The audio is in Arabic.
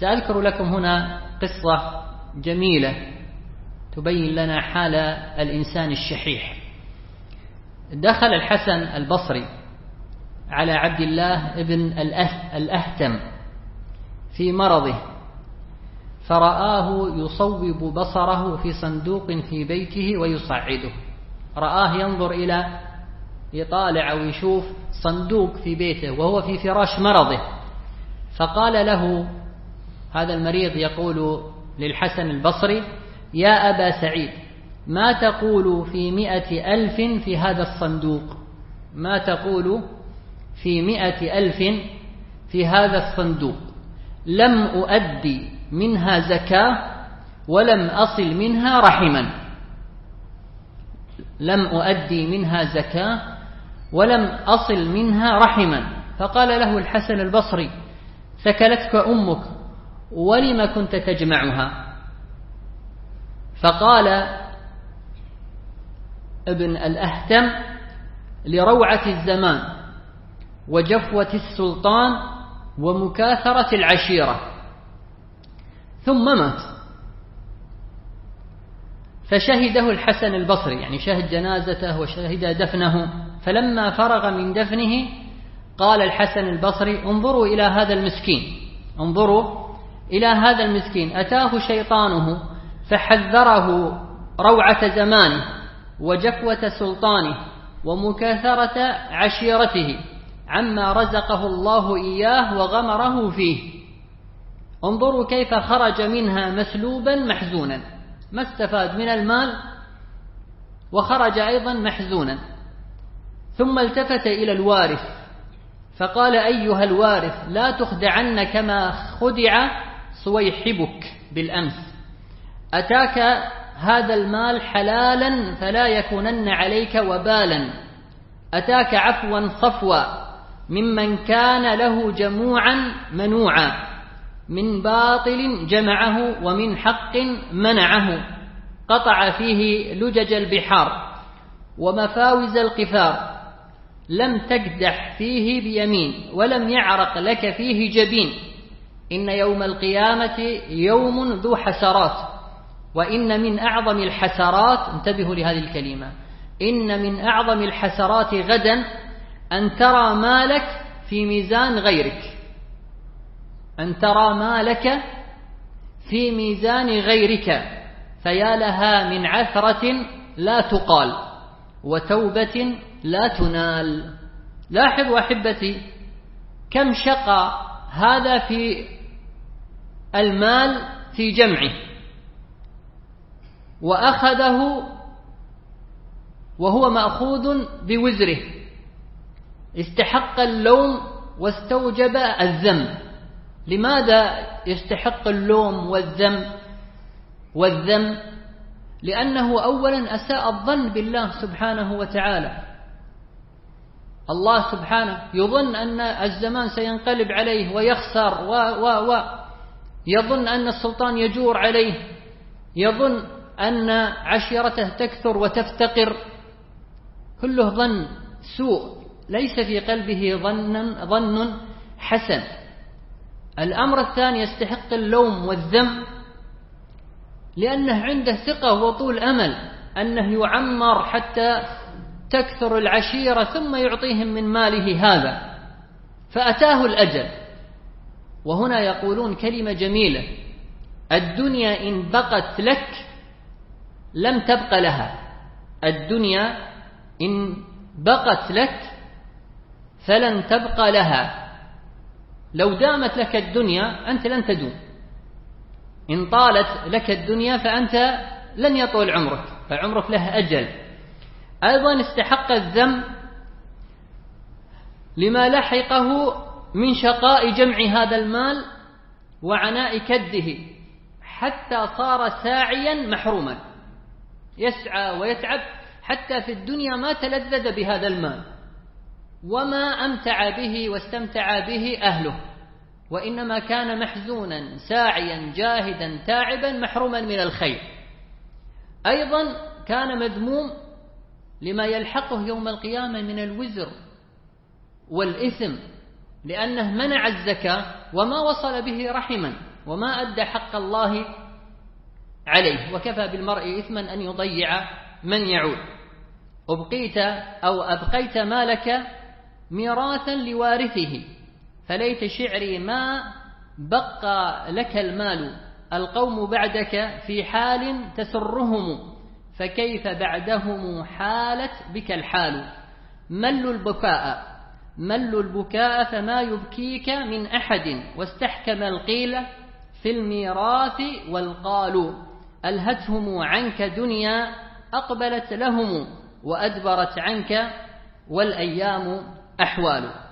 سأذكر لكم هنا قصة جميلة تبين لنا حال الإنسان الشحيح. دخل الحسن البصري على عبد الله ابن الأهتم في مرضه، فرآه يصوب بصره في صندوق في بيته ويصعده. رآه ينظر إلى يطالع أو يشوف صندوق في بيته وهو في فراش مرضه، فقال له هذا المريض يقول للحسن البصري: يا أبا سعيد، ما تقول في 100,000 في هذا الصندوق؟ ما تقول في 100,000 في هذا الصندوق؟ لم أؤدي منها زكاة ولم أصل منها رحما. لم أؤدي منها زكاة ولم أصل منها رحما. فقال له الحسن البصري: ثكلتك أمك، ولم كنت تجمعها؟ فقال ابن الأهتم: لروعة الزمان وجفوة السلطان ومكاثرة العشيرة. ثم مات. فشهده الحسن البصري، يعني شهد جنازته وشهد دفنه. فلما فرغ من دفنه قال الحسن البصري: انظروا إلى هذا المسكين، انظروا إلى هذا المسكين، أتاه شيطانه فحذره روعة زمانه وجفوة سلطانه ومكاثرة عشيرته عما رزقه الله إياه وغمره فيه. انظروا كيف خرج منها مسلوبا محزونا، ما استفاد من المال وخرج أيضا محزونا. ثم التفت إلى الوارث فقال: أيها الوارث، لا تخدعن كما خدع صويحبك بالأمس. أتاك هذا المال حلالا فلا يكونن عليك وبالا. أتاك عفوا صفوا ممن كان له جموعا منوعا، من باطل جمعه ومن حق منعه. قطع فيه لجج البحار ومفاوز القفار، لم تكدح فيه بيمين ولم يعرق لك فيه جبين. إن يوم القيامة يوم ذو حسرات، وإن من أعظم الحسرات، انتبهوا لهذه الكلمة، إن من أعظم الحسرات غدا أن ترى مالك في ميزان غيرك، أن ترى مالك في ميزان غيرك، فيا لها من عثرة لا تقال وتوبة لا تنال. لاحظوا أحبتي كم شقى هذا في المال في جمعه، وأخذه وهو مأخوذ بوزره، استحق اللوم واستوجب الذم. لماذا يستحق اللوم والذم؟ لأنه أولا أساء الظن بالله سبحانه وتعالى. الله سبحانه يظن أن الزمان سينقلب عليه ويخسر يظن أن السلطان يجور عليه، يظن أن عشيرته تكثر وتفتقر. كله ظن سوء، ليس في قلبه ظن حسن. الأمر الثاني يستحق اللوم والذم لأنه عنده ثقة وطول أمل أنه يعمر حتى تكثر العشيرة ثم يعطيهم من ماله هذا، فأتاه الأجل. وهنا يقولون كلمة جميلة: الدنيا إن بقت لك لم تبق لها. الدنيا إن بقت لك فلن تبقى لها. لو دامت لك الدنيا أنت لن تدوم. إن طالت لك الدنيا فأنت لن يطول عمرك، فعمرك له أجل. أيضا استحق الذم لما لحقه من شقاء جمع هذا المال وعناء كده، حتى صار ساعيا محروما، يسعى ويتعب حتى في الدنيا ما تلذذ بهذا المال وما أمتع به واستمتع به أهله، وإنما كان محزونا ساعيا جاهدا تاعبا محروما من الخير. أيضا كان مذموم لما يلحقه يوم القيامة من الوزر والإثم، لأنه منع الزكاة وما وصل به رحما، وما أدى حق الله عليه، وكفى بالمرء إثما أن يضيع من يعول. أبقيت مالك ميراثا لوارثه، فليت شعري ما بقى لك المال، القوم بعدك في حال تسرهم، فكيف بعدهم حالت بك الحال. ملوا البكاء فما يبكيك من أحد، واستحكم القيل في الميراث والقال. ألهتهم عنك دنيا أقبلت لهم، وأدبرت عنك والأيام أحوال.